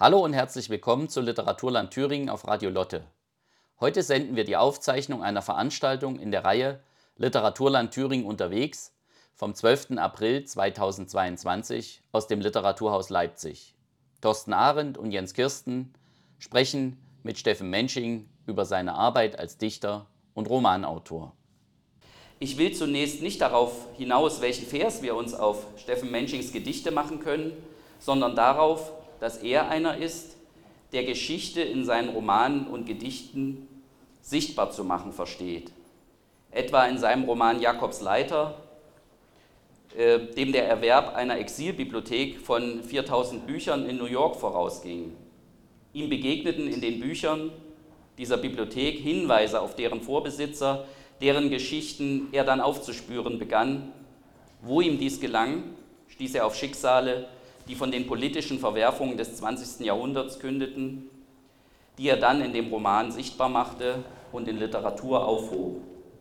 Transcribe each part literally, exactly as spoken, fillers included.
Hallo und herzlich willkommen zu Literaturland Thüringen auf Radio Lotte. Heute senden wir die Aufzeichnung einer Veranstaltung in der Reihe Literaturland Thüringen unterwegs vom zwölften April zweitausendzweiundzwanzig aus dem Literaturhaus Leipzig. Thorsten Arendt und Jens Kirsten sprechen mit Steffen Mensching über seine Arbeit als Dichter und Romanautor. Ich will zunächst nicht darauf hinaus, welchen Vers wir uns auf Steffen Menschings Gedichte machen können, sondern darauf, dass er einer ist, der Geschichte in seinen Romanen und Gedichten sichtbar zu machen versteht. Etwa in seinem Roman Jakobs Leiter, äh, dem der Erwerb einer Exilbibliothek von viertausend Büchern in New York vorausging. Ihm begegneten in den Büchern dieser Bibliothek Hinweise auf deren Vorbesitzer, deren Geschichten er dann aufzuspüren begann. Wo ihm dies gelang, stieß er auf Schicksale, die von den politischen Verwerfungen des zwanzigsten Jahrhunderts kündeten, die er dann in dem Roman sichtbar machte und in Literatur aufhob.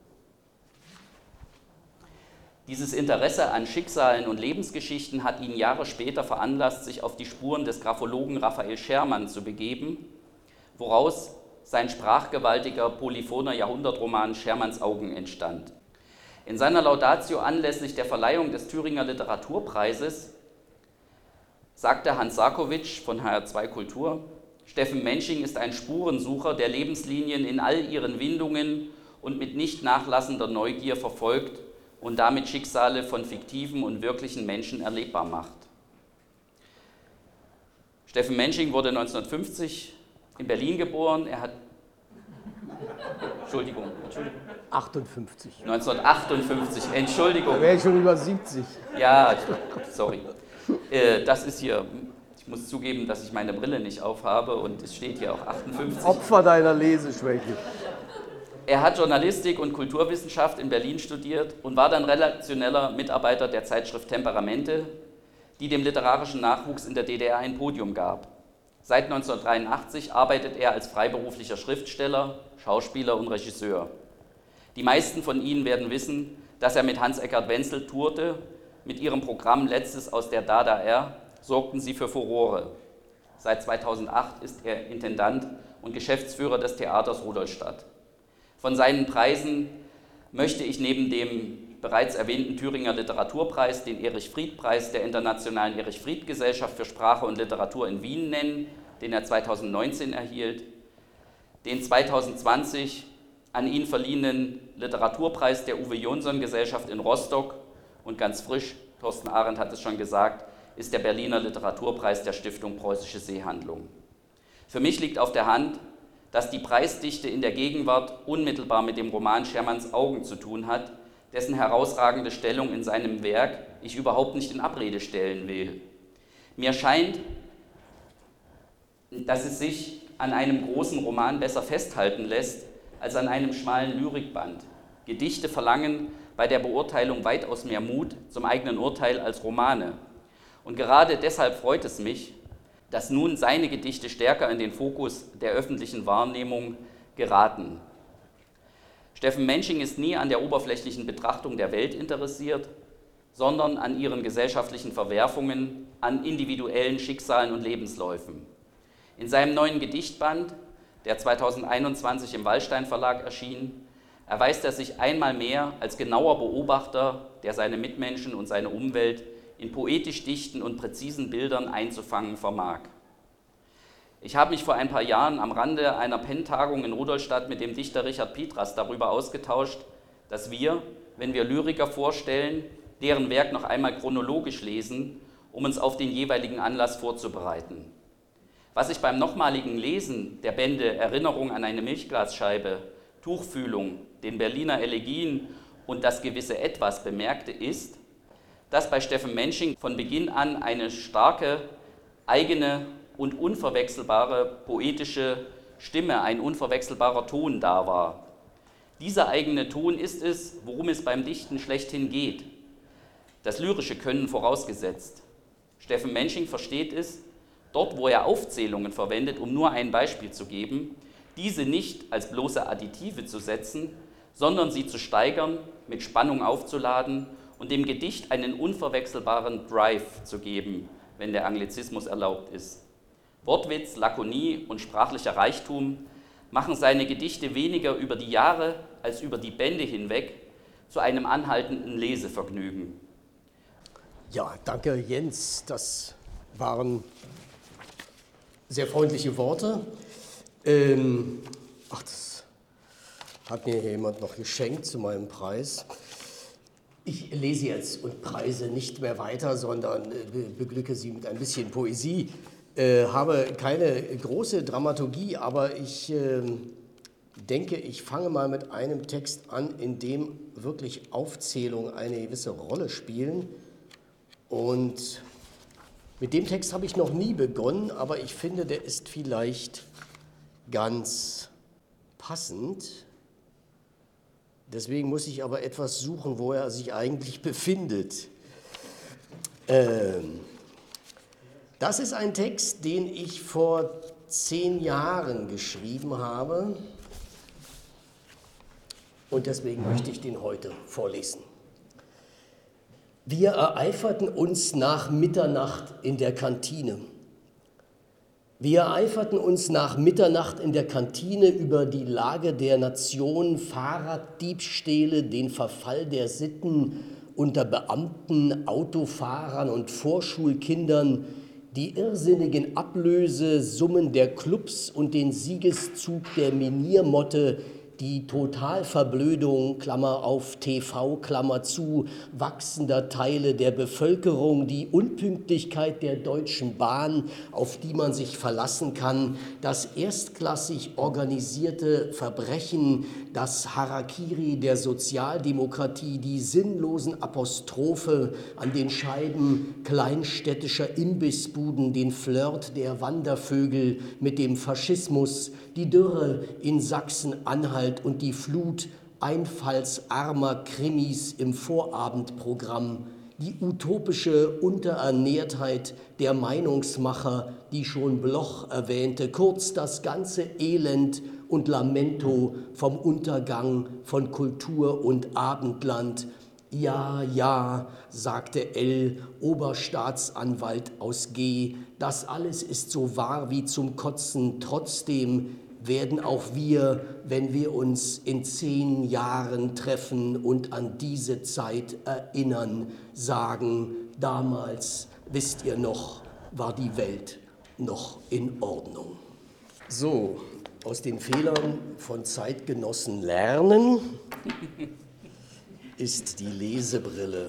Dieses Interesse an Schicksalen und Lebensgeschichten hat ihn Jahre später veranlasst, sich auf die Spuren des Graphologen Raphael Scherman zu begeben, woraus sein sprachgewaltiger, polyphoner Jahrhundertroman Schermans Augen entstand. In seiner Laudatio anlässlich der Verleihung des Thüringer Literaturpreises sagte Hans Sarkowitsch von H R zwei Kultur, Steffen Mensching ist ein Spurensucher, der Lebenslinien in all ihren Windungen und mit nicht nachlassender Neugier verfolgt und damit Schicksale von fiktiven und wirklichen Menschen erlebbar macht. Steffen Mensching wurde neunzehnhundertfünfzig in Berlin geboren. Er hat Entschuldigung, Entschuldigung. achtundfünfzig. neunzehnhundertachtundfünfzig, Entschuldigung. Da wäre ich schon über siebzig. Ja, sorry. Das ist hier, ich muss zugeben, dass ich meine Brille nicht aufhabe und es steht hier auch achtundfünfzig. Opfer deiner Leseschwäche. Er hat Journalistik und Kulturwissenschaft in Berlin studiert und war dann redaktioneller Mitarbeiter der Zeitschrift Temperamente, die dem literarischen Nachwuchs in der D D R ein Podium gab. Seit neunzehnhundertdreiundachtzig arbeitet er als freiberuflicher Schriftsteller, Schauspieler und Regisseur. Die meisten von Ihnen werden wissen, dass er mit Hans-Eckart Wenzel tourte. Mit ihrem Programm Letztes aus der Dada R sorgten sie für Furore. Seit zweitausendacht ist er Intendant und Geschäftsführer des Theaters Rudolstadt. Von seinen Preisen möchte ich neben dem bereits erwähnten Thüringer Literaturpreis den Erich-Fried-Preis der Internationalen Erich-Fried-Gesellschaft für Sprache und Literatur in Wien nennen, den er zweitausendneunzehn erhielt, den zweitausendzwanzig an ihn verliehenen Literaturpreis der Uwe-Jonsson-Gesellschaft in Rostock und ganz frisch, Thorsten Arendt hat es schon gesagt, ist der Berliner Literaturpreis der Stiftung Preußische Seehandlung. Für mich liegt auf der Hand, dass die Preisdichte in der Gegenwart unmittelbar mit dem Roman Schermans Augen zu tun hat, dessen herausragende Stellung in seinem Werk ich überhaupt nicht in Abrede stellen will. Mir scheint, dass es sich an einem großen Roman besser festhalten lässt als an einem schmalen Lyrikband. Gedichte verlangen bei der Beurteilung weitaus mehr Mut zum eigenen Urteil als Romane. Und gerade deshalb freut es mich, dass nun seine Gedichte stärker in den Fokus der öffentlichen Wahrnehmung geraten. Steffen Mensching ist nie an der oberflächlichen Betrachtung der Welt interessiert, sondern an ihren gesellschaftlichen Verwerfungen, an individuellen Schicksalen und Lebensläufen. In seinem neuen Gedichtband, der zweitausendeinundzwanzig im Wallstein Verlag erschien, erweist er sich einmal mehr als genauer Beobachter, der seine Mitmenschen und seine Umwelt in poetisch dichten und präzisen Bildern einzufangen vermag. Ich habe mich vor ein paar Jahren am Rande einer Pen-Tagung in Rudolstadt mit dem Dichter Richard Pietras darüber ausgetauscht, dass wir, wenn wir Lyriker vorstellen, deren Werk noch einmal chronologisch lesen, um uns auf den jeweiligen Anlass vorzubereiten. Was ich beim nochmaligen Lesen der Bände Erinnerung an eine Milchglasscheibe, Tuchfühlung, den Berliner Elegien und das gewisse Etwas bemerkte, ist, dass bei Steffen Mensching von Beginn an eine starke, eigene und unverwechselbare poetische Stimme, ein unverwechselbarer Ton da war. Dieser eigene Ton ist es, worum es beim Dichten schlechthin geht. Das lyrische Können vorausgesetzt. Steffen Mensching versteht es, dort wo er Aufzählungen verwendet, um nur ein Beispiel zu geben, diese nicht als bloße Additive zu setzen, sondern sie zu steigern, mit Spannung aufzuladen und dem Gedicht einen unverwechselbaren Drive zu geben, wenn der Anglizismus erlaubt ist. Wortwitz, Lakonie und sprachlicher Reichtum machen seine Gedichte weniger über die Jahre als über die Bände hinweg zu einem anhaltenden Lesevergnügen. Ja, danke Jens, das waren sehr freundliche Worte. Ähm, ach, das hat mir jemand noch geschenkt zu meinem Preis. Ich lese jetzt und preise nicht mehr weiter, sondern beglücke Sie mit ein bisschen Poesie. Äh, habe keine große Dramaturgie, aber ich äh, denke, ich fange mal mit einem Text an, in dem wirklich Aufzählungen eine gewisse Rolle spielen. Und mit dem Text habe ich noch nie begonnen, aber ich finde, der ist vielleicht ganz passend. Deswegen muss ich aber etwas suchen, wo er sich eigentlich befindet. Ähm, das ist ein Text, den ich vor zehn Jahren geschrieben habe. Und deswegen möchte ich den heute vorlesen. Wir ereiferten uns nach Mitternacht in der Kantine. Wir ereiferten uns nach Mitternacht in der Kantine über die Lage der Nation, Fahrraddiebstähle, den Verfall der Sitten unter Beamten, Autofahrern und Vorschulkindern, die irrsinnigen Ablösesummen der Clubs und den Siegeszug der Miniermotte, die Totalverblödung, Klammer auf T V, Klammer zu, wachsender Teile der Bevölkerung, die Unpünktlichkeit der Deutschen Bahn, auf die man sich verlassen kann, das erstklassig organisierte Verbrechen, das Harakiri der Sozialdemokratie, die sinnlosen Apostrophe an den Scheiben kleinstädtischer Imbissbuden, den Flirt der Wandervögel mit dem Faschismus, die Dürre in Sachsen-Anhalt und die Flut einfallsarmer Krimis im Vorabendprogramm, die utopische Unterernährtheit der Meinungsmacher, die schon Bloch erwähnte, kurz das ganze Elend und Lamento vom Untergang von Kultur und Abendland. Ja, ja, sagte L., Oberstaatsanwalt aus G., das alles ist so wahr wie zum Kotzen. Trotzdem werden auch wir, wenn wir uns in zehn Jahren treffen und an diese Zeit erinnern, sagen, damals, wisst ihr noch, war die Welt noch in Ordnung. So, aus den Fehlern von Zeitgenossen lernen ist die Lesebrille.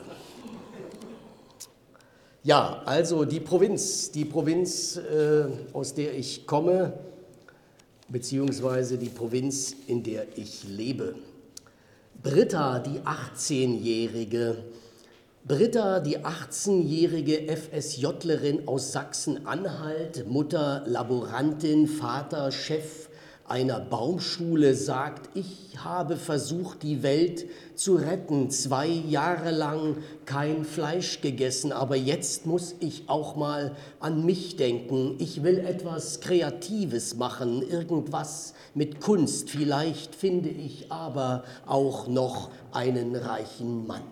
Ja, also die Provinz, die Provinz, äh, aus der ich komme, beziehungsweise die Provinz, in der ich lebe. Britta, die achtzehnjährige, Britta, die achtzehnjährige FSJlerin aus Sachsen-Anhalt, Mutter Laborantin, Vater Chef einer Baumschule, sagt, ich habe versucht, die Welt zu retten, zwei Jahre lang kein Fleisch gegessen, aber jetzt muss ich auch mal an mich denken. Ich will etwas Kreatives machen, irgendwas mit Kunst. Vielleicht finde ich aber auch noch einen reichen Mann.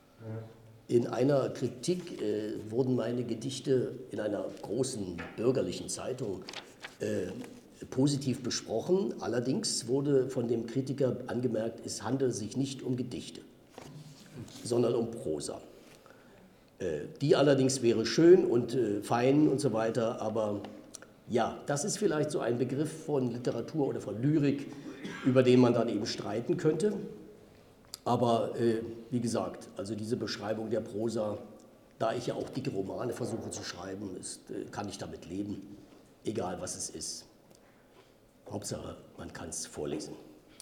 In einer Kritik äh, wurden meine Gedichte in einer großen bürgerlichen Zeitung äh, positiv besprochen. Allerdings wurde von dem Kritiker angemerkt, es handelt sich nicht um Gedichte, sondern um Prosa. Äh, die allerdings wäre schön und äh, fein und so weiter, aber ja, das ist vielleicht so ein Begriff von Literatur oder von Lyrik, über den man dann eben streiten könnte. Aber äh, wie gesagt, also diese Beschreibung der Prosa, da ich ja auch dicke Romane versuche zu schreiben, ist, äh, kann ich damit leben, egal was es ist. Hauptsache, man kann es vorlesen.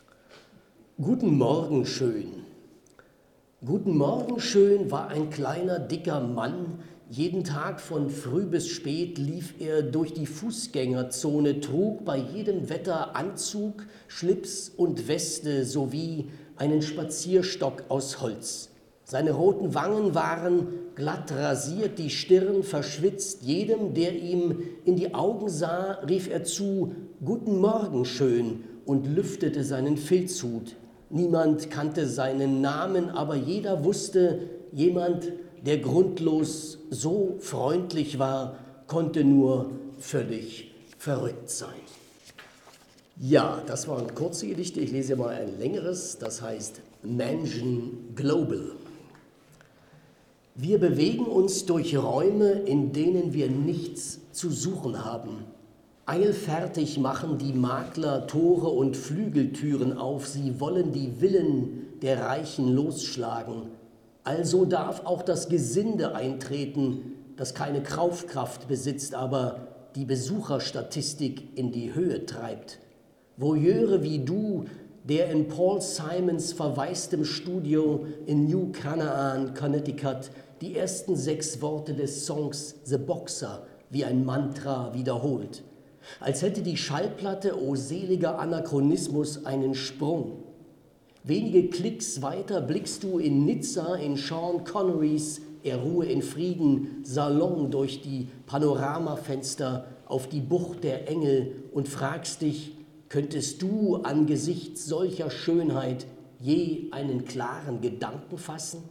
Guten Morgen, schön. Guten Morgen, schön war ein kleiner, dicker Mann. Jeden Tag von früh bis spät lief er durch die Fußgängerzone, trug bei jedem Wetter Anzug, Schlips und Weste sowie einen Spazierstock aus Holz. Seine roten Wangen waren glatt rasiert, die Stirn verschwitzt. Jedem, der ihm in die Augen sah, rief er zu, »Guten Morgen, schön«, und lüftete seinen Filzhut. Niemand kannte seinen Namen, aber jeder wusste, jemand, der grundlos so freundlich war, konnte nur völlig verrückt sein. Ja, das waren kurze Gedichte. Ich lese mal ein längeres, das heißt Mansion Global. Wir bewegen uns durch Räume, in denen wir nichts zu suchen haben. Eilfertig machen die Makler Tore und Flügeltüren auf. Sie wollen die Villen der Reichen losschlagen. Also darf auch das Gesinde eintreten, das keine Kaufkraft besitzt, aber die Besucherstatistik in die Höhe treibt. Voyeure wie du, der in Paul Simons verwaistem Studio in New Canaan, Connecticut, die ersten sechs Worte des Songs The Boxer wie ein Mantra wiederholt. Als hätte die Schallplatte, o seliger Anachronismus, einen Sprung. Wenige Klicks weiter blickst du in Nizza in Sean Connerys Er ruhe in Frieden Salon durch die Panoramafenster auf die Bucht der Engel und fragst dich, könntest du angesichts solcher Schönheit je einen klaren Gedanken fassen?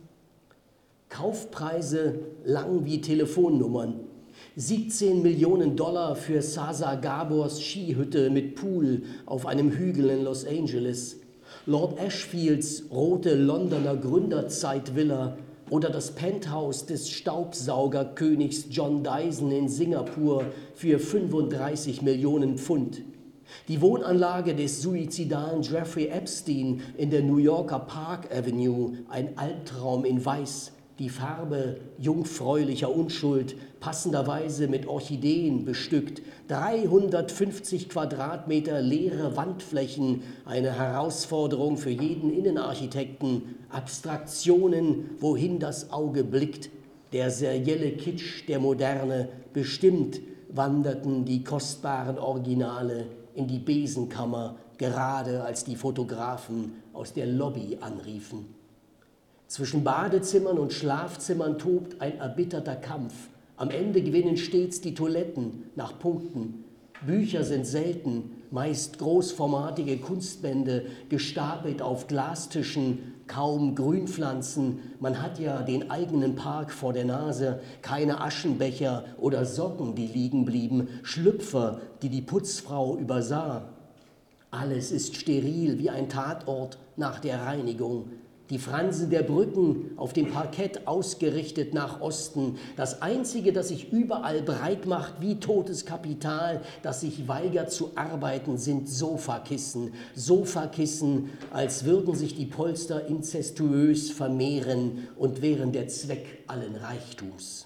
Kaufpreise lang wie Telefonnummern. siebzehn Millionen Dollar für Sasa Gabors Skihütte mit Pool auf einem Hügel in Los Angeles. Lord Ashfields rote Londoner Gründerzeitvilla oder das Penthouse des Staubsaugerkönigs John Dyson in Singapur für fünfunddreißig Millionen Pfund. Die Wohnanlage des suizidalen Jeffrey Epstein in der New Yorker Park Avenue, ein Albtraum in Weiß, die Farbe jungfräulicher Unschuld, passenderweise mit Orchideen bestückt, dreihundertfünfzig Quadratmeter leere Wandflächen, eine Herausforderung für jeden Innenarchitekten, Abstraktionen, wohin das Auge blickt, der serielle Kitsch der Moderne, bestimmt wanderten die kostbaren Originale in die Besenkammer, gerade als die Fotografen aus der Lobby anriefen. Zwischen Badezimmern und Schlafzimmern tobt ein erbitterter Kampf. Am Ende gewinnen stets die Toiletten nach Punkten. Bücher sind selten, meist großformatige Kunstbände, gestapelt auf Glastischen, kaum Grünpflanzen. Man hat ja den eigenen Park vor der Nase, keine Aschenbecher oder Socken, die liegen blieben, Schlüpfer, die die Putzfrau übersah. Alles ist steril wie ein Tatort nach der Reinigung. Die Fransen der Brücken auf dem Parkett ausgerichtet nach Osten. Das Einzige, das sich überall breit macht wie totes Kapital, das sich weigert zu arbeiten, sind Sofakissen. Sofakissen, als würden sich die Polster inzestuös vermehren und wären der Zweck allen Reichtums.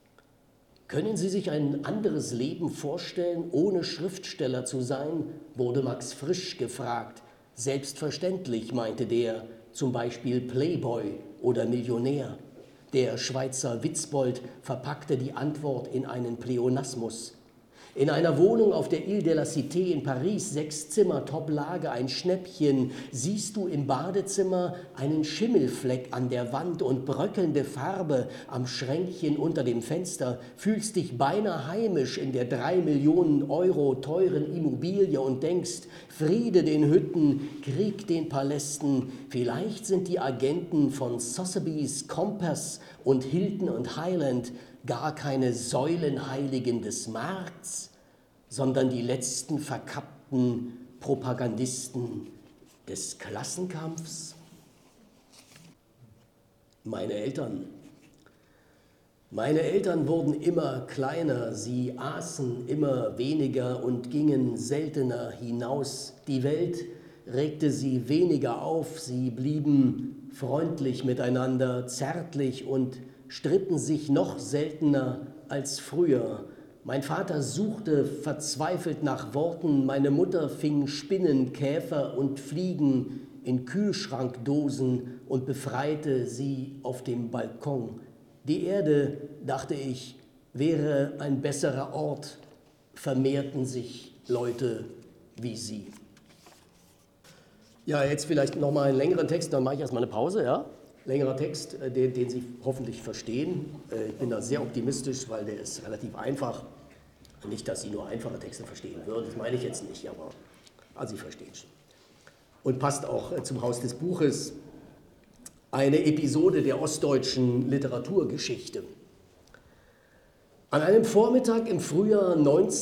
Können Sie sich ein anderes Leben vorstellen, ohne Schriftsteller zu sein? Wurde Max Frisch gefragt. Selbstverständlich, meinte der. Zum Beispiel Playboy oder Millionär. Der Schweizer Witzbold verpackte die Antwort in einen Pleonasmus. In einer Wohnung auf der Ile de la Cité in Paris, sechs Zimmer, Top-Lage, ein Schnäppchen, siehst du im Badezimmer einen Schimmelfleck an der Wand und bröckelnde Farbe am Schränkchen unter dem Fenster, fühlst dich beinahe heimisch in der drei Millionen Euro teuren Immobilie und denkst, Friede den Hütten, Krieg den Palästen, vielleicht sind die Agenten von Sotheby's, Compass und Hilton und Highland gar keine Säulenheiligen des Markts, sondern die letzten verkappten Propagandisten des Klassenkampfs? Meine Eltern. Meine Eltern wurden immer kleiner, sie aßen immer weniger und gingen seltener hinaus. Die Welt regte sie weniger auf, sie blieben freundlich miteinander, zärtlich und stritten sich noch seltener als früher. Mein Vater suchte verzweifelt nach Worten, meine Mutter fing Spinnen, Käfer und Fliegen in Kühlschrankdosen und befreite sie auf dem Balkon. Die Erde, dachte ich, wäre ein besserer Ort, vermehrten sich Leute wie sie. Ja, jetzt vielleicht nochmal einen längeren Text, dann mache ich erstmal eine Pause, ja? Längerer Text, den, den Sie hoffentlich verstehen. Ich bin da sehr optimistisch, weil der ist relativ einfach. Nicht, dass Sie nur einfache Texte verstehen würden, das meine ich jetzt nicht, aber also Sie verstehen schon. Und passt auch zum Haus des Buches. Eine Episode der ostdeutschen Literaturgeschichte. An einem Vormittag im Frühjahr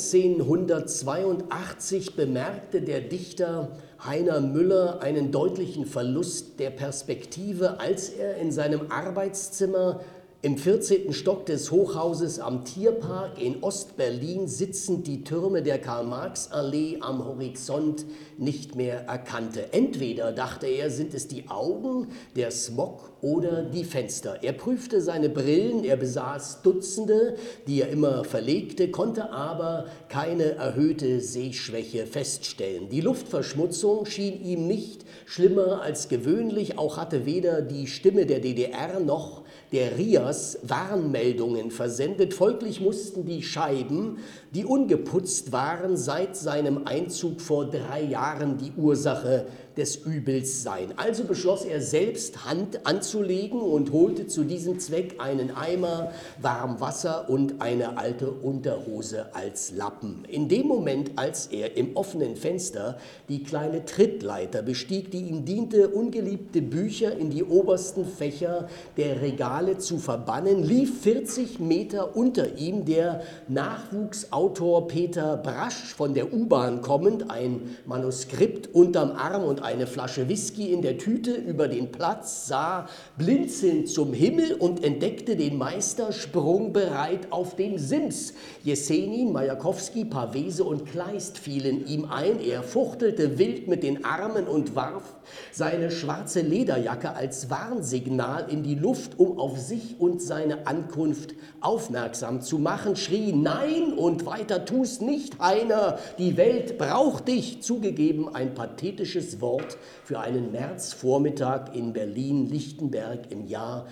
neunzehnhundertzweiundachtzig bemerkte der Dichter Heiner Müller einen deutlichen Verlust der Perspektive, als er in seinem Arbeitszimmer im vierzehnten Stock des Hochhauses am Tierpark in Ostberlin sitzend die Türme der Karl-Marx-Allee am Horizont nicht mehr erkannte. Entweder, dachte er, sind es die Augen, der Smog oder die Fenster. Er prüfte seine Brillen, er besaß Dutzende, die er immer verlegte, konnte aber keine erhöhte Sehschwäche feststellen. Die Luftverschmutzung schien ihm nicht schlimmer als gewöhnlich, auch hatte weder die Stimme der D D R noch der R I A S Warnmeldungen versendet. Folglich mussten die Scheiben, die ungeputzt waren, seit seinem Einzug vor drei Jahren die Ursache des Übels sein. Also beschloss er selbst, Hand anzulegen und holte zu diesem Zweck einen Eimer, warm Wasser und eine alte Unterhose als Lappen. In dem Moment, als er im offenen Fenster die kleine Trittleiter bestieg, die ihm diente, ungeliebte Bücher in die obersten Fächer der Regale zu verbannen, lief vierzig Meter unter ihm der Nachwuchsautor Peter Brasch von der U-Bahn kommend, ein Manuskript unterm Arm und eine Flasche Whisky in der Tüte über den Platz, sah blinzelnd zum Himmel und entdeckte den Meister sprungbereit auf dem Sims. Jesenin, Majakowski, Pavese und Kleist fielen ihm ein. Er fuchtelte wild mit den Armen und warf seine schwarze Lederjacke als Warnsignal in die Luft, um auf sich und seine Ankunft aufmerksam zu machen, schrie: Nein und weiter tu's nicht, Heiner, die Welt braucht dich. Zugegeben ein pathetisches Wort für einen Märzvormittag in Berlin-Lichtenberg im Jahr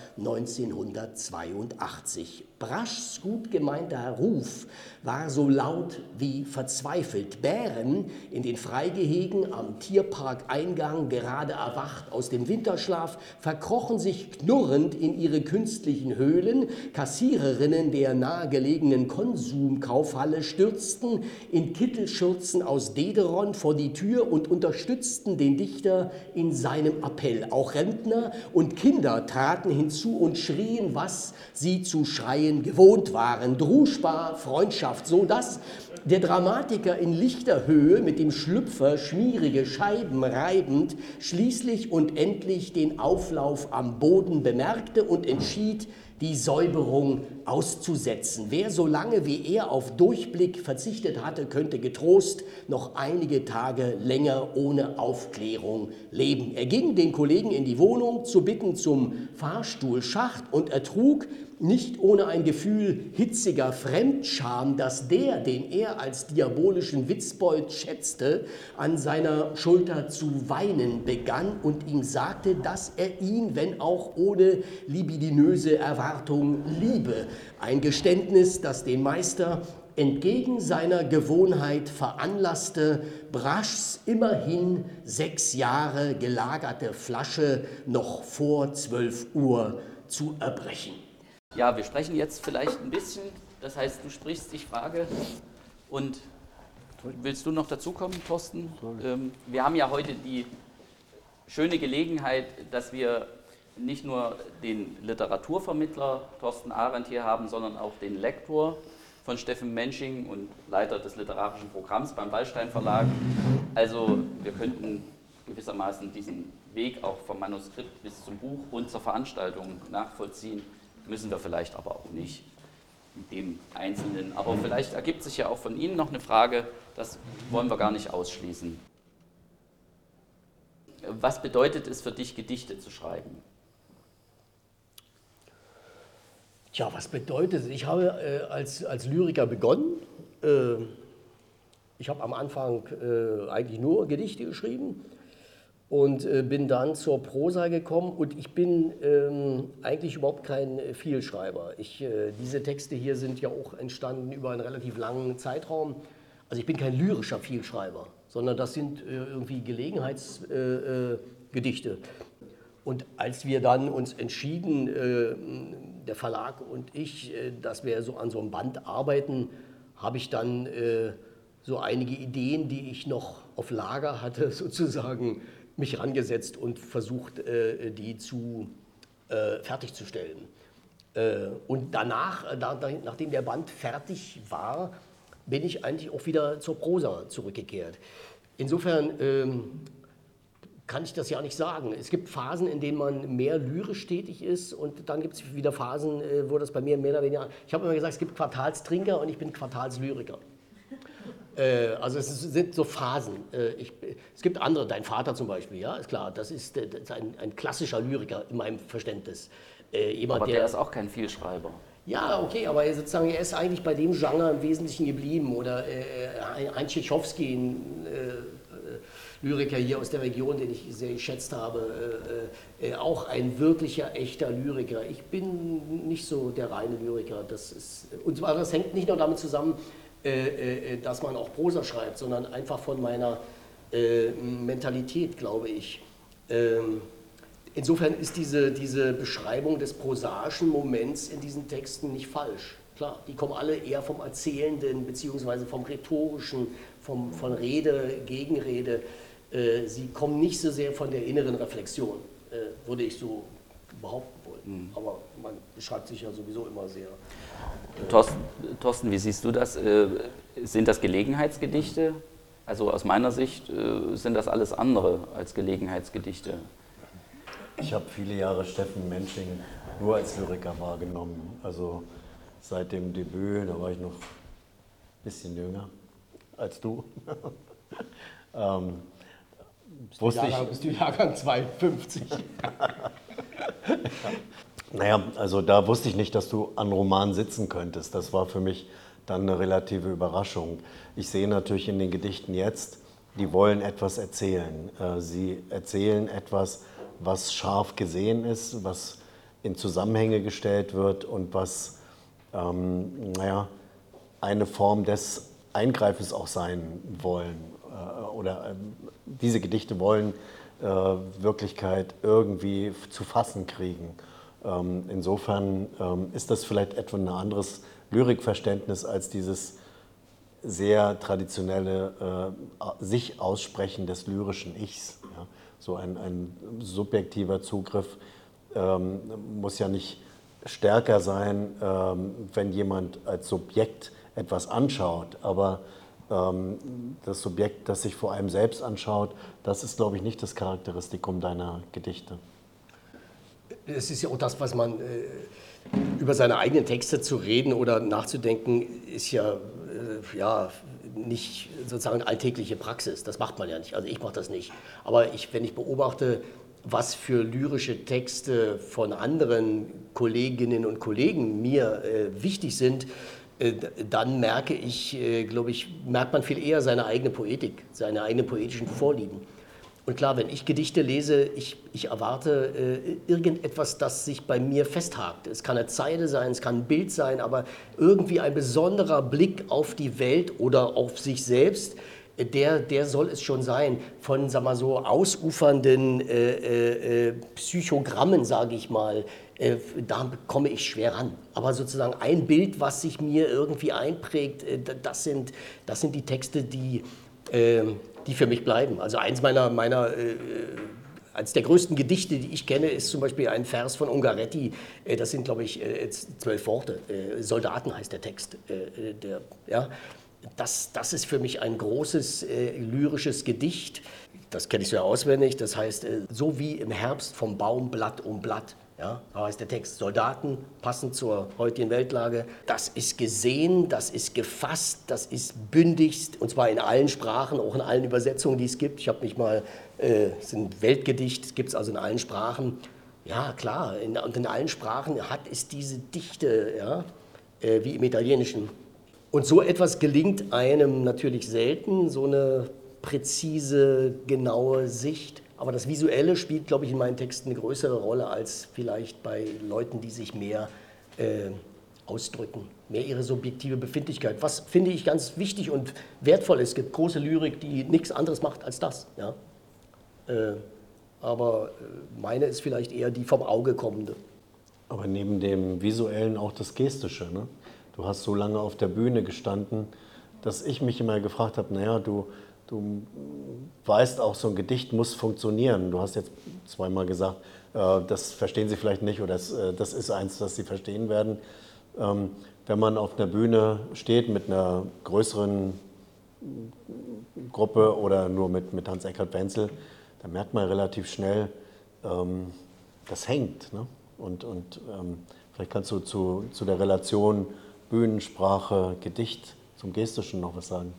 neunzehnhundertzweiundachtzig. Braschs gut gemeinter Ruf war so laut wie verzweifelt. Bären in den Freigehegen am Tierparkeingang, gerade erwacht aus dem Winterschlaf, verkrochen sich knurrend in ihre künstlichen Höhlen. Kassiererinnen der nahegelegenen Konsumkaufhalle stürzten in Kittelschürzen aus Dederon vor die Tür und unterstützten den Dichter in seinem Appell. Auch Rentner und Kinder traten hinzu und schrien, was sie zu schreien gewohnt waren. Druschbar, Freundschaft, so dass der Dramatiker in lichter Höhe mit dem Schlüpfer schmierige Scheiben reibend schließlich und endlich den Auflauf am Boden bemerkte und entschied, die Säuberung auszusetzen. Wer so lange wie er auf Durchblick verzichtet hatte, könnte getrost noch einige Tage länger ohne Aufklärung leben. Er ging den Kollegen in die Wohnung zu bitten zum Fahrstuhlschacht und ertrug nicht ohne ein Gefühl hitziger Fremdscham, dass der, den er als diabolischen Witzbold schätzte, an seiner Schulter zu weinen begann und ihm sagte, dass er ihn, wenn auch ohne libidinöse Erwartung, liebe. Ein Geständnis, das den Meister entgegen seiner Gewohnheit veranlasste, Braschs immerhin sechs Jahre gelagerte Flasche noch vor zwölf Uhr zu erbrechen. Ja, wir sprechen jetzt vielleicht ein bisschen, das heißt, du sprichst, ich frage. Und willst du noch dazukommen, Thorsten? Ähm, wir haben ja heute die schöne Gelegenheit, dass wir nicht nur den Literaturvermittler Thorsten Arendt hier haben, sondern auch den Lektor von Steffen Mensching und Leiter des literarischen Programms beim Wallstein Verlag. Also wir könnten gewissermaßen diesen Weg auch vom Manuskript bis zum Buch und zur Veranstaltung nachvollziehen. Müssen wir vielleicht aber auch nicht mit dem Einzelnen. Aber vielleicht ergibt sich ja auch von Ihnen noch eine Frage, das wollen wir gar nicht ausschließen. Was bedeutet es für dich, Gedichte zu schreiben? Tja, was bedeutet es? Ich habe äh, als, als Lyriker begonnen. Äh, ich habe am Anfang äh, eigentlich nur Gedichte geschrieben. Und äh, bin dann zur Prosa gekommen und ich bin ähm, eigentlich überhaupt kein Vielschreiber. Ich, äh, diese Texte hier sind ja auch entstanden über einen relativ langen Zeitraum. Also ich bin kein lyrischer Vielschreiber, sondern das sind äh, irgendwie Gelegenheitsgedichte. Äh, äh, und als wir dann uns entschieden, äh, der Verlag und ich, äh, dass wir so an so einem Band arbeiten, habe ich dann äh, so einige Ideen, die ich noch auf Lager hatte, sozusagen, mich rangesetzt und versucht, die zu äh, fertigzustellen. Äh, und danach, äh, da, da, nachdem der Band fertig war, bin ich eigentlich auch wieder zur Prosa zurückgekehrt. Insofern ähm, kann ich das ja nicht sagen. Es gibt Phasen, in denen man mehr lyrisch tätig ist und dann gibt es wieder Phasen, äh, wo das bei mir mehr oder weniger... Ich habe immer gesagt, es gibt Quartalstrinker und ich bin Quartalslyriker. Äh, also es sind so Phasen. Äh, ich, es gibt andere, dein Vater zum Beispiel, ja, ist klar, das ist, das ist ein, ein klassischer Lyriker in meinem Verständnis. Äh, jemand, Aber der, der ist auch kein Vielschreiber. Ja, okay, aber er, sozusagen, er ist eigentlich bei dem Genre im Wesentlichen geblieben. Oder äh, Heinz Tschechowski, ein äh, Lyriker hier aus der Region, den ich sehr geschätzt habe, äh, äh, auch ein wirklicher, echter Lyriker. Ich bin nicht so der reine Lyriker. Das ist, und zwar, das hängt nicht nur damit zusammen, äh, äh, dass man auch Prosa schreibt, sondern einfach von meiner äh, Mentalität, glaube ich. Ähm, Insofern ist diese, diese Beschreibung des prosaischen Moments in diesen Texten nicht falsch. Klar, die kommen alle eher vom Erzählenden bzw. vom Rhetorischen, vom, von Rede, Gegenrede. Äh, sie kommen nicht so sehr von der inneren Reflexion, äh, würde ich so behaupten wollen. Mhm. Aber man beschreibt sich ja sowieso immer sehr. Äh, Thorsten, Thorsten, wie siehst du das? Äh, sind das Gelegenheitsgedichte? Also aus meiner Sicht äh, sind das alles andere als Gelegenheitsgedichte. Ich habe viele Jahre Steffen Mensching nur als Lyriker wahrgenommen. Also seit dem Debüt, da war ich noch ein bisschen jünger als du. ähm, wusste Jahrgang, ich, bist du Jahrgang zweiundfünfzig? Naja, also da wusste ich nicht, dass du an Roman sitzen könntest. Das war für mich dann eine relative Überraschung. Ich sehe natürlich in den Gedichten jetzt, die wollen etwas erzählen. Sie erzählen etwas, was scharf gesehen ist, was in Zusammenhänge gestellt wird und was ähm, naja, eine Form des Eingreifens auch sein wollen. Äh, oder ähm, diese Gedichte wollen äh, Wirklichkeit irgendwie zu fassen kriegen. Ähm, insofern ähm, ist das vielleicht etwa ein anderes Lyrikverständnis als dieses sehr traditionelle äh, sich Aussprechen des lyrischen Ichs. Ja? So ein, ein subjektiver Zugriff ähm, muss ja nicht stärker sein, ähm, wenn jemand als Subjekt etwas anschaut. Aber ähm, das Subjekt, das sich vor allem selbst anschaut, das ist, glaube ich, nicht das Charakteristikum deiner Gedichte. Es ist ja auch das, was man äh, über seine eigenen Texte zu reden oder nachzudenken, ist ja, äh, ja nicht sozusagen alltägliche Praxis. Das macht man ja nicht. Also ich mache das nicht. Aber ich, wenn ich beobachte, was für lyrische Texte von anderen Kolleginnen und Kollegen mir äh, wichtig sind, äh, dann merke ich, äh, glaube ich, merkt man viel eher seine eigene Poetik, seine eigenen poetischen Vorlieben. Und klar, wenn ich Gedichte lese, ich, ich erwarte äh, irgendetwas, das sich bei mir festhakt. Es kann eine Zeile sein, es kann ein Bild sein, aber irgendwie ein besonderer Blick auf die Welt oder auf sich selbst, äh, der, der soll es schon sein. Von, sag mal so, ausufernden äh, äh, Psychogrammen, sage ich mal, äh, da komme ich schwer ran. Aber sozusagen ein Bild, was sich mir irgendwie einprägt, äh, das, sind, das sind die Texte, die... Äh, die für mich bleiben. Also eins meiner, meiner äh, eines der größten Gedichte, die ich kenne, ist zum Beispiel ein Vers von Ungaretti. Äh, das sind, glaube ich, äh, zwölf Worte. Äh, Soldaten heißt der Text. Äh, der, ja. das, das ist für mich ein großes äh, lyrisches Gedicht. Das kenne ich so auswendig. Das heißt, äh, so wie im Herbst vom Baum Blatt um Blatt. Ja, da heißt der Text, Soldaten, passend zur heutigen Weltlage. Das ist gesehen, das ist gefasst, das ist bündigst, und zwar in allen Sprachen, auch in allen Übersetzungen, die es gibt. Ich habe mich mal, äh, es ist ein Weltgedicht, es gibt es also in allen Sprachen. Ja, klar, in, und in allen Sprachen hat es diese Dichte, ja, äh, wie im Italienischen. Und so etwas gelingt einem natürlich selten, so eine präzise, genaue Sicht. Aber das Visuelle spielt, glaube ich, in meinen Texten eine größere Rolle als vielleicht bei Leuten, die sich mehr äh, ausdrücken, mehr ihre subjektive Befindlichkeit. Was, finde ich, ganz wichtig und wertvoll ist. Es gibt große Lyrik, die nichts anderes macht als das. Ja? Äh, aber meine ist vielleicht eher die vom Auge kommende. Aber neben dem Visuellen auch das Gestische. Ne? Du hast so lange auf der Bühne gestanden, dass ich mich immer gefragt habe, naja, du... Du du weißt auch, so ein Gedicht muss funktionieren. Du hast jetzt zweimal gesagt, äh, das verstehen Sie vielleicht nicht oder das, äh, das ist eins, das Sie verstehen werden. Ähm, wenn man auf einer Bühne steht mit einer größeren Gruppe oder nur mit, mit Hans-Eckhard Wenzel, dann merkt man relativ schnell, ähm, das hängt. Ne? Und, und ähm, vielleicht kannst du zu, zu der Relation Bühnensprache, Gedicht zum Gestischen noch was sagen.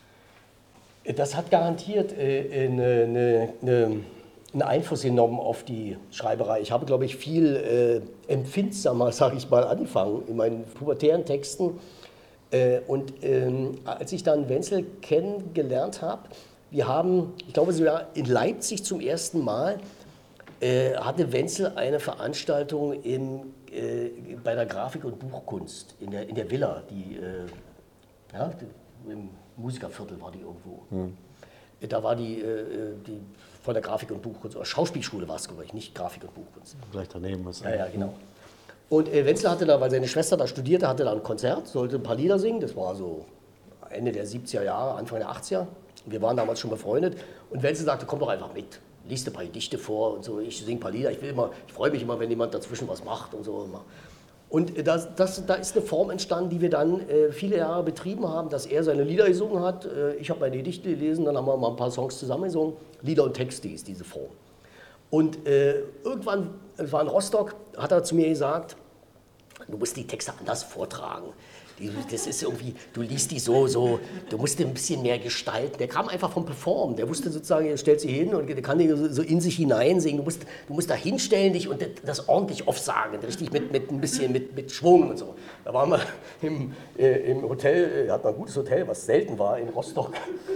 Das hat garantiert äh, eine, eine, eine, einen Einfluss genommen auf die Schreiberei. Ich habe, glaube ich, viel äh, empfindsamer, sage ich mal, angefangen in meinen pubertären Texten. Äh, und ähm, als ich dann Wenzel kennengelernt habe, wir haben, ich glaube sogar in Leipzig zum ersten Mal, äh, hatte Wenzel eine Veranstaltung in, äh, bei der Grafik- und Buchkunst in der, in der Villa, die, äh, ja, die, im Musikerviertel war die irgendwo. Hm. Da war die, äh, die von der Grafik- und Buchkunst, oder Schauspielschule war es, glaube ich, nicht Grafik- und Buchkunst. Gleich daneben was. Ja, ja, genau. Und äh, Wenzel hatte da, weil seine Schwester da studierte, hatte da ein Konzert, sollte ein paar Lieder singen. Das war so Ende der siebziger Jahre, Anfang der achtziger. Wir waren damals schon befreundet. Und Wenzel sagte, komm doch einfach mit. Lies ein paar Gedichte vor und so. Ich singe ein paar Lieder. Ich, will immer, ich freue mich immer, wenn jemand dazwischen was macht und so. Und äh, das, das, da ist eine Form entstanden, die wir dann äh, viele Jahre betrieben haben, dass er seine Lieder gesungen hat. Äh, ich habe meine Gedichte gelesen, dann haben wir mal ein paar Songs zusammen gesungen. Lieder und Texte ist diese Form. Und äh, irgendwann, es war in Rostock, hat er zu mir gesagt, du musst die Texte anders vortragen. Die, das ist irgendwie, du liest die so, so, du musst ein bisschen mehr gestalten. Der kam einfach vom Performen. Der wusste sozusagen, er stellt sich hin und der kann die so in sich hineinsingen. Du musst, du musst da hinstellen dich und das ordentlich aufsagen, richtig mit, mit ein bisschen mit, mit Schwung und so. Da waren wir im, äh, im Hotel, hat man ein gutes Hotel, was selten war, in Rostock.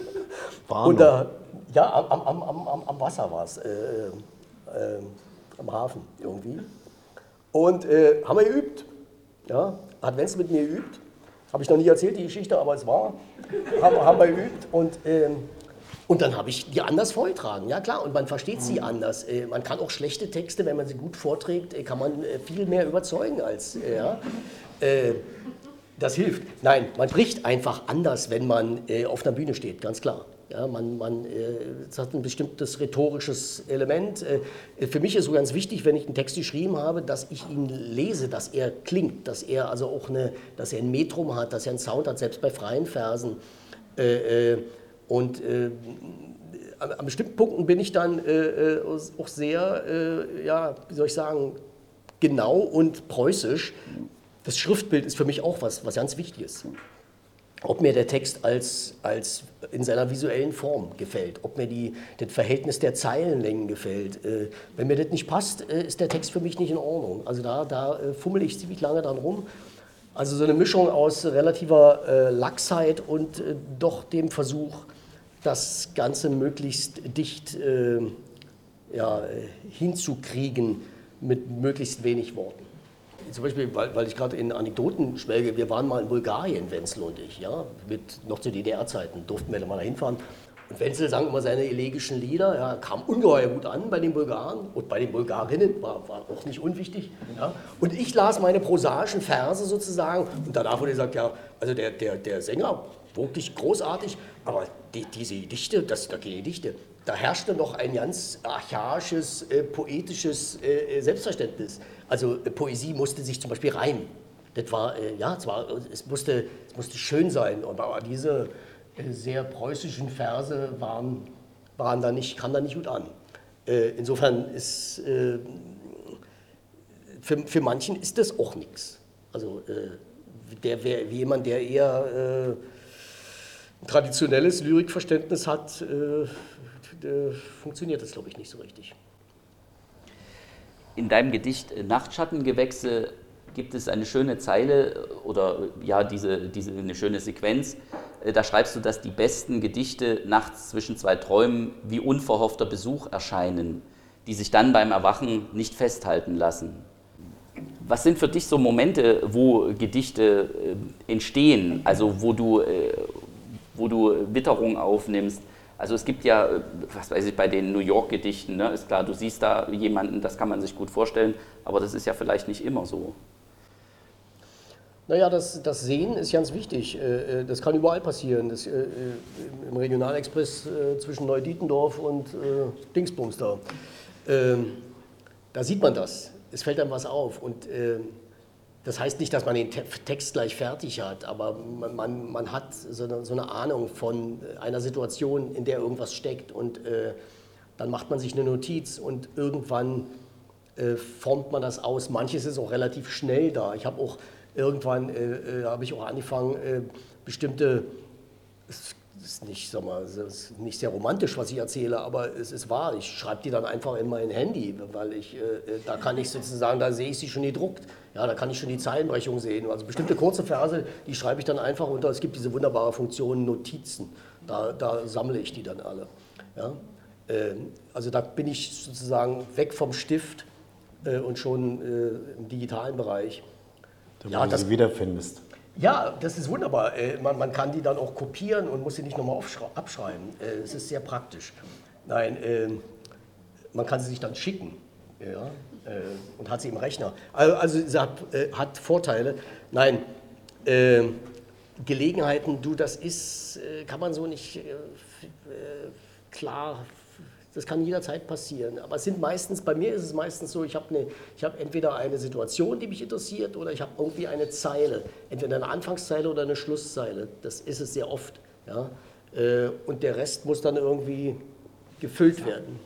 Und da, ja, am, am, am, am, am Wasser war es, äh, äh, am Hafen irgendwie. Und äh, haben wir geübt. Ja, hat Wenzel mit mir geübt. Habe ich noch nie erzählt, die Geschichte, aber es war. Haben, haben wir geübt und, ähm, und dann habe ich die anders vorgetragen. Ja klar, und man versteht sie anders. Äh, man kann auch schlechte Texte, wenn man sie gut vorträgt, äh, kann man äh, viel mehr überzeugen als. Äh, ja. äh, das hilft. Nein, man spricht einfach anders, wenn man äh, auf einer Bühne steht, ganz klar. Ja, man, man äh, es hat ein bestimmtes rhetorisches Element. Äh, für mich ist so ganz wichtig, wenn ich einen Text geschrieben habe, dass ich ihn lese, dass er klingt, dass er also auch eine, dass er ein Metrum hat, dass er einen Sound hat, selbst bei freien Versen. Äh, äh, und äh, an, an bestimmten Punkten bin ich dann äh, auch sehr, äh, ja, wie soll ich sagen, genau und preußisch. Das Schriftbild ist für mich auch was, was ganz wichtig ist. Ob mir der Text als, als in seiner visuellen Form gefällt, ob mir die, das Verhältnis der Zeilenlängen gefällt. Äh, wenn mir das nicht passt, äh, ist der Text für mich nicht in Ordnung. Also da, da äh, fummel ich ziemlich lange dran rum. Also so eine Mischung aus relativer äh, Laxheit und äh, doch dem Versuch, das Ganze möglichst dicht äh, ja, hinzukriegen mit möglichst wenig Worten. Zum Beispiel, weil, weil ich gerade in Anekdoten schwelge, wir waren mal in Bulgarien, Wenzel und ich, ja, mit, noch zu D D R-Zeiten, durften wir da mal da hinfahren. Und Wenzel sang immer seine elegischen Lieder, ja, kam ungeheuer gut an bei den Bulgaren und bei den Bulgarinnen, war, war auch nicht unwichtig. Ja. Und ich las meine prosaischen Verse sozusagen und danach wurde gesagt, ja, also der, der, der Sänger, wirklich großartig, aber die, diese Gedichte, das sind die Gedichte, da herrschte noch ein ganz archaisches, äh, poetisches äh, Selbstverständnis. Also äh, Poesie musste sich zum Beispiel reimen. Das war, äh, ja, es, war, es, musste, es musste schön sein, aber diese äh, sehr preußischen Verse waren, waren da nicht, kamen da nicht gut an. Äh, insofern ist, äh, für, für manchen ist das auch nichts. Also äh, der, wer, jemand, der eher äh, ein traditionelles Lyrikverständnis hat, äh, funktioniert das, glaube ich, nicht so richtig. In deinem Gedicht Nachtschattengewächse gibt es eine schöne Zeile oder ja, diese, diese, eine schöne Sequenz. Da schreibst du, dass die besten Gedichte nachts zwischen zwei Träumen wie unverhoffter Besuch erscheinen, die sich dann beim Erwachen nicht festhalten lassen. Was sind für dich so Momente, wo Gedichte entstehen, also wo du, wo du Witterung aufnimmst? Also es gibt ja, was weiß ich, bei den New York-Gedichten, ne, ist klar, du siehst da jemanden, das kann man sich gut vorstellen, aber das ist ja vielleicht nicht immer so. Naja, das, das Sehen ist ganz wichtig. Das kann überall passieren. Das, im Regionalexpress zwischen Neudietendorf und Dingsbums da. Da sieht man das. Es fällt einem was auf. Und das heißt nicht, dass man den Text gleich fertig hat, aber man, man, man hat so eine, so eine Ahnung von einer Situation, in der irgendwas steckt. Und dann macht man sich eine Notiz und irgendwann formt man das aus. Manches ist auch relativ schnell da. Ich habe auch Irgendwann äh, habe ich auch angefangen, äh, bestimmte, es ist nicht, sag mal, es ist nicht sehr romantisch, was ich erzähle, aber es ist wahr. Ich schreibe die dann einfach in mein Handy, weil ich, äh, da kann ich sozusagen, da sehe ich sie schon gedruckt. Ja, da kann ich schon die Zeilenbrechung sehen. Also bestimmte kurze Verse, die schreibe ich dann einfach unter. Es gibt diese wunderbare Funktion Notizen. Da, da sammle ich die dann alle. Ja? Äh, also da bin ich sozusagen weg vom Stift äh, und schon äh, im digitalen Bereich. Damit Ja, du das, sie wiederfindest. Ja, das ist wunderbar. Man, man kann die dann auch kopieren und muss sie nicht nochmal abschreiben. Es ist sehr praktisch. Nein, man kann sie sich dann schicken, ja, und hat sie im Rechner. Also sie hat, hat Vorteile. Nein, Gelegenheiten, du, das ist, kann man so nicht klar. Das kann jederzeit passieren, aber es sind meistens, bei mir ist es meistens so, ich habe eine, ich habe entweder eine Situation, die mich interessiert, oder ich habe irgendwie eine Zeile, entweder eine Anfangszeile oder eine Schlusszeile. Das ist es sehr oft, ja. Und der Rest muss dann irgendwie gefüllt werden.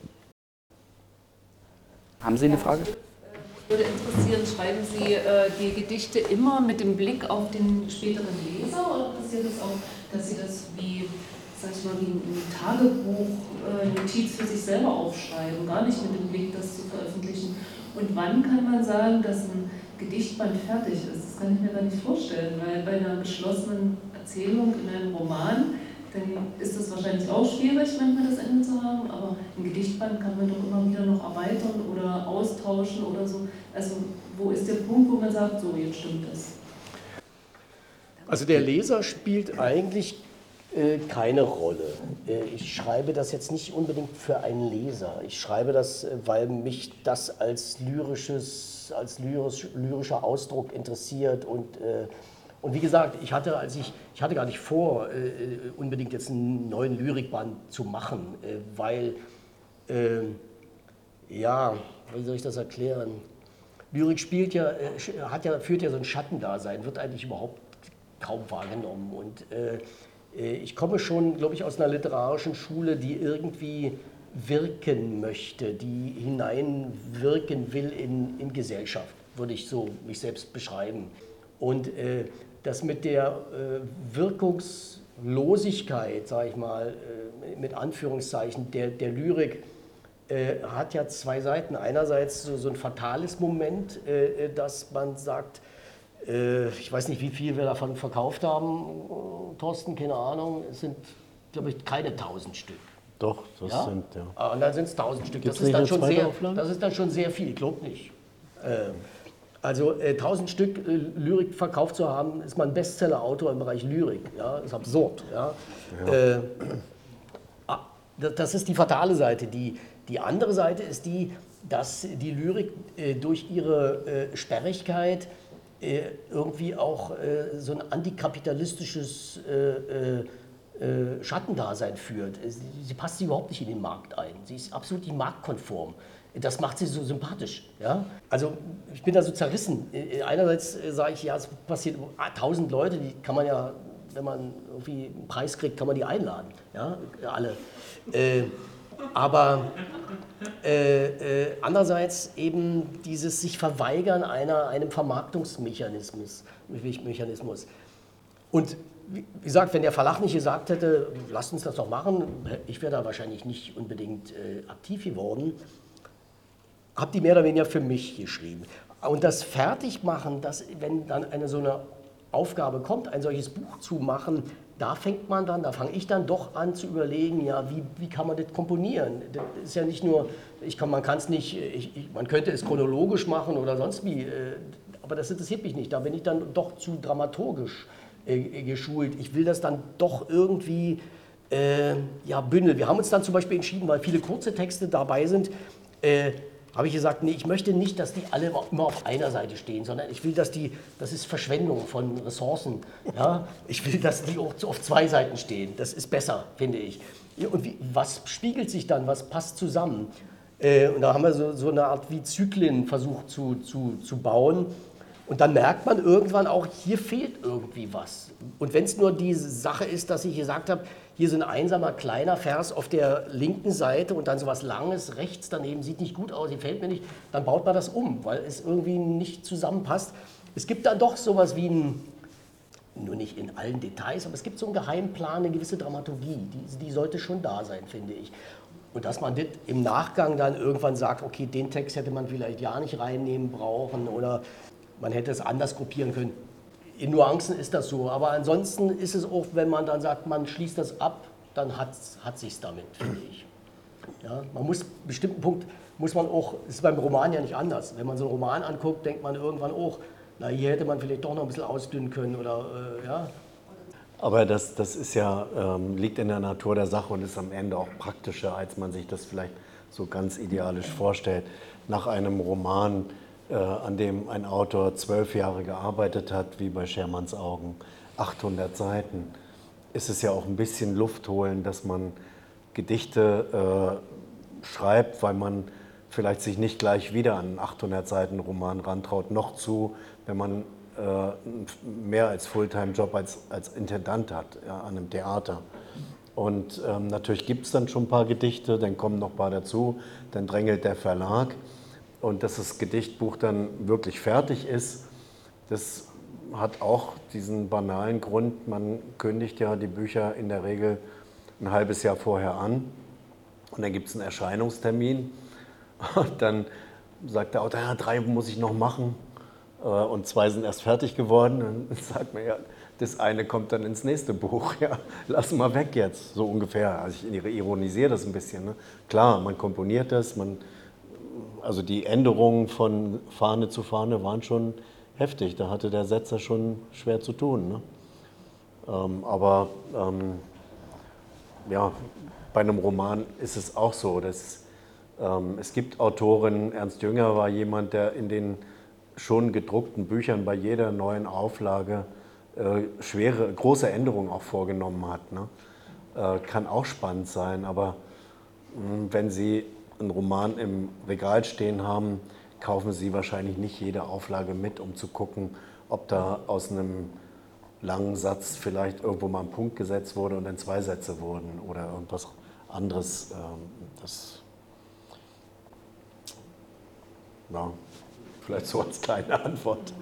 Haben Sie eine Frage? Mich würde interessieren, schreiben Sie äh, die Gedichte immer mit dem Blick auf den späteren Leser, oder passiert es auch, dass Sie das wie sag ich mal, wie ein Tagebuch, äh, Notiz für sich selber aufschreiben, gar nicht mit dem Blick, das zu veröffentlichen? Und wann kann man sagen, dass ein Gedichtband fertig ist? Das kann ich mir gar nicht vorstellen, weil bei einer geschlossenen Erzählung in einem Roman, dann ist das wahrscheinlich auch schwierig, manchmal das Ende zu haben, aber ein Gedichtband kann man doch immer wieder noch erweitern oder austauschen oder so. Also wo ist der Punkt, wo man sagt, so, jetzt stimmt das? Also der Leser spielt eigentlich keine Rolle. Ich schreibe das jetzt nicht unbedingt für einen Leser. Ich schreibe das, weil mich das als, lyrisches, als lyrisch, lyrischer Ausdruck interessiert. Und, und wie gesagt, ich hatte, als ich, ich hatte gar nicht vor, unbedingt jetzt einen neuen Lyrikband zu machen, weil, ja, wie soll ich das erklären? Lyrik spielt ja, hat ja, führt ja so ein Schattendasein, wird eigentlich überhaupt kaum wahrgenommen. Und ich komme schon, glaube ich, aus einer literarischen Schule, die irgendwie wirken möchte, die hineinwirken will in, in Gesellschaft, würde ich so mich selbst beschreiben. Und äh, das mit der äh, Wirkungslosigkeit, sage ich mal, äh, mit Anführungszeichen, der, der Lyrik, äh, hat ja zwei Seiten. Einerseits so, so ein fatales Moment, äh, dass man sagt, ich weiß nicht, wie viel wir davon verkauft haben, Thorsten, keine Ahnung. Es sind, glaube ich, keine tausend Stück. Doch, das ja? sind, ja. Und dann sind es tausend Stück. Gibt's Das ist, dann schon sehr, Auflage? das ist dann schon sehr viel, ich glaube nicht. Also tausend Stück Lyrik verkauft zu haben, ist man ein Bestseller-Autor im Bereich Lyrik. Ja? Das ist absurd. Ja? Ja. Äh, das ist die fatale Seite. Die, die andere Seite ist die, dass die Lyrik äh, durch ihre äh, Sperrigkeit irgendwie auch äh, so ein antikapitalistisches äh, äh, Schattendasein führt. Sie, sie passt sich überhaupt nicht in den Markt ein. Sie ist absolut nicht marktkonform. Das macht sie so sympathisch. Ja? Also ich bin da so zerrissen. Einerseits sage ich, ja, es passiert tausend Leute, die kann man ja, wenn man irgendwie einen Preis kriegt, kann man die einladen. Ja? Alle. Äh, aber äh, äh, andererseits eben dieses sich verweigern einer, einem Vermarktungsmechanismus. Mechanismus. Und wie gesagt, wenn der Verlag nicht gesagt hätte, lasst uns das doch machen, ich wäre da wahrscheinlich nicht unbedingt äh, aktiv geworden, habe die mehr oder weniger für mich geschrieben. Und das Fertigmachen, das, wenn dann eine so eine Aufgabe kommt, ein solches Buch zu machen, da fängt man dann, da fange ich dann doch an zu überlegen, ja, wie, wie kann man das komponieren? Das ist ja nicht nur, ich kann, man kann es nicht, ich, ich, man könnte es chronologisch machen oder sonst wie, äh, aber das interessiert mich nicht, da bin ich dann doch zu dramaturgisch äh, geschult. Ich will das dann doch irgendwie äh, ja, bündeln. Wir haben uns dann zum Beispiel entschieden, weil viele kurze Texte dabei sind, äh, habe ich gesagt, nee, ich möchte nicht, dass die alle immer auf einer Seite stehen, sondern ich will, dass die, das ist Verschwendung von Ressourcen. Ja? Ich will, dass die auch auf zwei Seiten stehen. Das ist besser, finde ich. Und wie, was spiegelt sich dann, was passt zusammen? Äh, und da haben wir so, so eine Art wie Zyklen versucht zu, zu, zu bauen. Und dann merkt man irgendwann auch, hier fehlt irgendwie was. Und wenn es nur die Sache ist, dass ich gesagt habe, hier so ein einsamer kleiner Vers auf der linken Seite und dann so was Langes rechts daneben, sieht nicht gut aus, gefällt mir nicht, dann baut man das um, weil es irgendwie nicht zusammenpasst. Es gibt dann doch sowas wie ein, nur nicht in allen Details, aber es gibt so einen Geheimplan, eine gewisse Dramaturgie, die, die sollte schon da sein, finde ich. Und dass man das im Nachgang dann irgendwann sagt, okay, den Text hätte man vielleicht ja nicht reinnehmen brauchen oder man hätte es anders gruppieren können. In Nuancen ist das so, aber ansonsten ist es auch, wenn man dann sagt, man schließt das ab, dann hat es sich damit, finde ich. Ja, man muss, einen bestimmten Punkt muss man auch, das ist beim Roman ja nicht anders. Wenn man so einen Roman anguckt, denkt man irgendwann auch, na, hier hätte man vielleicht doch noch ein bisschen ausdünnen können oder, äh, ja. Aber das, das ist ja, ähm, liegt in der Natur der Sache und ist am Ende auch praktischer, als man sich das vielleicht so ganz idealisch vorstellt. Nach einem Roman, äh, an dem ein Autor zwölf Jahre gearbeitet hat, wie bei Schermanns Augen, achthundert Seiten, ist es ja auch ein bisschen Luft holen, dass man Gedichte äh, schreibt, weil man vielleicht sich nicht gleich wieder an einen achthundert Seiten Roman rantraut, noch zu, wenn man äh, mehr als Fulltime-Job als, als Intendant hat, ja, an einem Theater. Und ähm, natürlich gibt es dann schon ein paar Gedichte, dann kommen noch ein paar dazu, dann drängelt der Verlag. Und dass das Gedichtbuch dann wirklich fertig ist, das hat auch diesen banalen Grund, man kündigt ja die Bücher in der Regel ein halbes Jahr vorher an und dann gibt es einen Erscheinungstermin und dann sagt der Autor, ja, drei muss ich noch machen und zwei sind erst fertig geworden. Und dann sagt man, ja, das eine kommt dann ins nächste Buch, ja, lass mal weg jetzt, so ungefähr. Also ich ironisiere das ein bisschen. Ne? Klar, man komponiert das, man, also die Änderungen von Fahne zu Fahne waren schon heftig, da hatte der Setzer schon schwer zu tun. Ne? Ähm, aber ähm, ja, bei einem Roman ist es auch so, dass ähm, es gibt Autoren, Ernst Jünger war jemand, der in den schon gedruckten Büchern bei jeder neuen Auflage äh, schwere, große Änderungen auch vorgenommen hat. Ne? Äh, kann auch spannend sein, aber mh, wenn Sie einen Roman im Regal stehen haben, kaufen Sie wahrscheinlich nicht jede Auflage mit, um zu gucken, ob da aus einem langen Satz vielleicht irgendwo mal ein Punkt gesetzt wurde und dann zwei Sätze wurden oder irgendwas anderes. Das, ja, vielleicht so als kleine Antwort.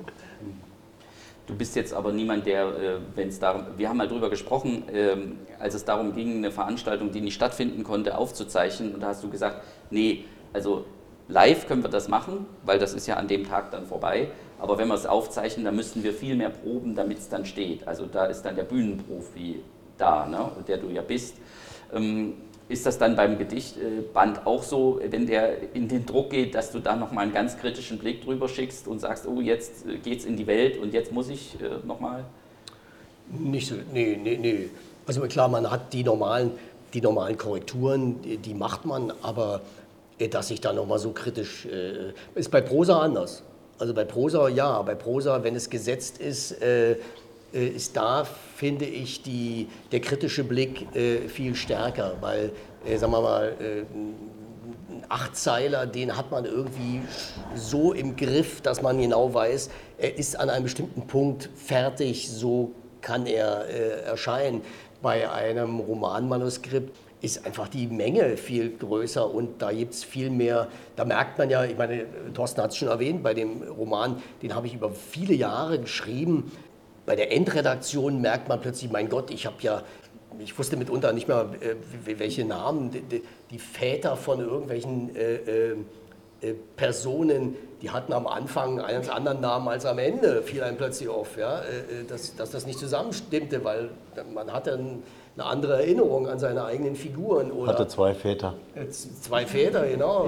Du bist jetzt aber niemand, der, wenn es darum, wir haben mal drüber gesprochen, als es darum ging, eine Veranstaltung, die nicht stattfinden konnte, aufzuzeichnen. Und da hast du gesagt, nee, also live können wir das machen, weil das ist ja an dem Tag dann vorbei. Aber wenn wir es aufzeichnen, dann müssten wir viel mehr proben, damit es dann steht. Also da ist dann der Bühnenprofi da, ne, der du ja bist. Ähm, ist das dann beim Gedichtband auch so, wenn der in den Druck geht, dass du da nochmal einen ganz kritischen Blick drüber schickst und sagst, oh, jetzt geht's in die Welt und jetzt muss ich äh, nochmal? Nicht so, nee, nee, nee. Also klar, man hat die normalen, die normalen Korrekturen, die, die macht man, aber äh, dass ich da nochmal so kritisch, äh, ist bei Prosa anders. Also bei Prosa, ja, bei Prosa, wenn es gesetzt ist, äh, ist da, finde ich, die, der kritische Blick äh, viel stärker, weil, äh, sagen wir mal, äh, ein Achtzeiler, den hat man irgendwie so im Griff, dass man genau weiß, er ist an einem bestimmten Punkt fertig, so kann er äh, erscheinen. Bei einem Romanmanuskript ist einfach die Menge viel größer und da gibt es viel mehr, da merkt man ja, ich meine, Thorsten hat es schon erwähnt, bei dem Roman, den habe ich über viele Jahre geschrieben. Bei der Endredaktion merkt man plötzlich, mein Gott, ich habe ja, ich wusste mitunter nicht mehr, äh, welche Namen, die, die Väter von irgendwelchen äh, äh, Personen, die hatten am Anfang einen ganz anderen Namen als am Ende, fiel einem plötzlich auf, ja, äh, dass, dass das nicht zusammenstimmte, weil man hatte ein, eine andere Erinnerung an seine eigenen Figuren. Oder hatte zwei Väter. Äh, zwei Väter, genau.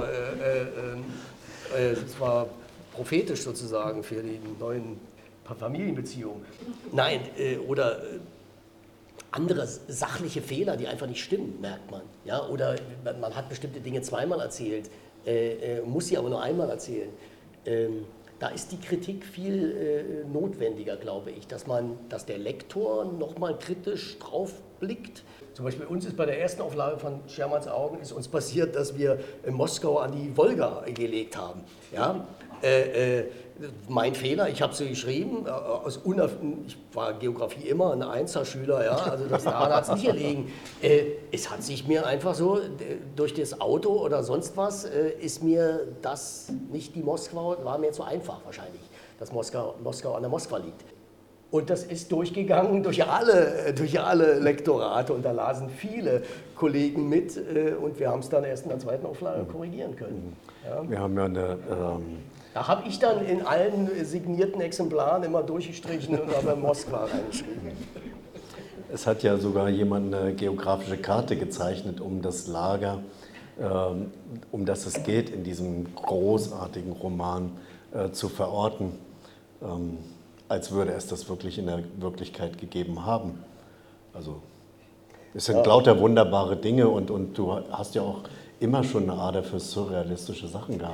Äh, äh, äh, das war prophetisch sozusagen für die neuen Familienbeziehungen. Nein, äh, oder äh, andere sachliche Fehler, die einfach nicht stimmen, merkt man. Ja? Oder man hat bestimmte Dinge zweimal erzählt. äh, äh, muss sie aber nur einmal erzählen. Ähm, da ist die Kritik viel äh, notwendiger, glaube ich, dass man, dass der Lektor nochmal kritisch drauf blickt. Zum Beispiel uns ist bei der ersten Auflage von Schermans Augen ist uns passiert, dass wir in Moskau an die Wolga gelegt haben. Ja? Äh, äh, mein Fehler, ich habe sie geschrieben, äh, aus Unerf ich war Geografie immer ein Einser-Schüler, ja? Also das daran hat es nicht gelegen. Äh, es hat sich mir einfach so, äh, durch das Auto oder sonst was, äh, ist mir das, nicht die Moskau, war mir zu einfach wahrscheinlich, dass Moskau, Moskau an der Moskwa liegt. Und das ist durchgegangen durch alle, durch alle Lektorate und da lasen viele Kollegen mit äh, und wir haben es dann erst in der zweiten Auflage korrigieren können. Ja. Wir haben ja eine... Ähm Da habe ich dann in allen signierten Exemplaren immer durchgestrichen und aber Moskwa reingeschrieben. Es hat ja sogar jemand eine geografische Karte gezeichnet, um das Lager, ähm, um das es geht, in diesem großartigen Roman äh, zu verorten. Ähm, als würde es das wirklich in der Wirklichkeit gegeben haben. Also es sind ja lauter wunderbare Dinge und, und du hast ja auch immer schon eine Ader für surrealistische Sachen gehabt.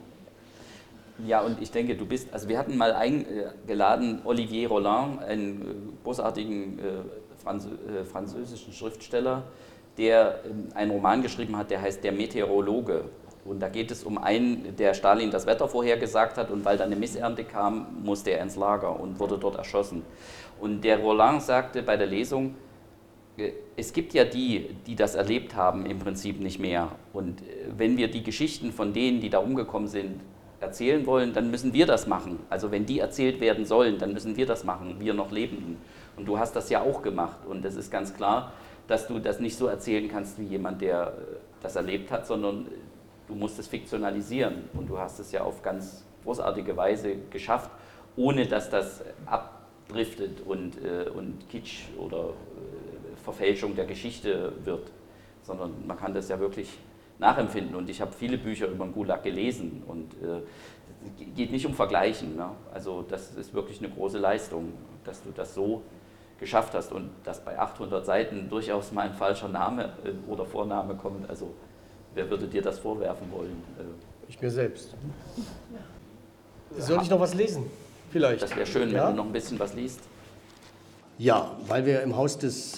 Ja, und ich denke, du bist, also wir hatten mal eingeladen Olivier Roland, einen großartigen äh, Franz äh, französischen Schriftsteller, der äh, einen Roman geschrieben hat, der heißt Der Meteorologe. Und da geht es um einen, der Stalin das Wetter vorhergesagt hat und weil dann eine Missernte kam, musste er ins Lager und wurde dort erschossen. Und der Roland sagte bei der Lesung, es gibt ja die, die das erlebt haben, im Prinzip nicht mehr. Und wenn wir die Geschichten von denen, die da umgekommen sind, erzählen wollen, dann müssen wir das machen. Also wenn die erzählt werden sollen, dann müssen wir das machen, wir noch Lebenden. Und du hast das ja auch gemacht. Und es ist ganz klar, dass du das nicht so erzählen kannst wie jemand, der das erlebt hat, sondern du musst es fiktionalisieren und du hast es ja auf ganz großartige Weise geschafft, ohne dass das abdriftet und, äh, und Kitsch oder äh, Verfälschung der Geschichte wird, sondern man kann das ja wirklich nachempfinden. Und ich habe viele Bücher über den Gulag gelesen und es äh, geht nicht um Vergleichen. Ne? Also das ist wirklich eine große Leistung, dass du das so geschafft hast und dass bei achthundert Seiten durchaus mal ein falscher Name äh, oder Vorname kommt. Also wer würde dir das vorwerfen wollen? Ich mir selbst. Soll ich noch was lesen? Vielleicht. Das wäre schön, wenn ja? du noch ein bisschen was liest. Ja, weil wir im Haus des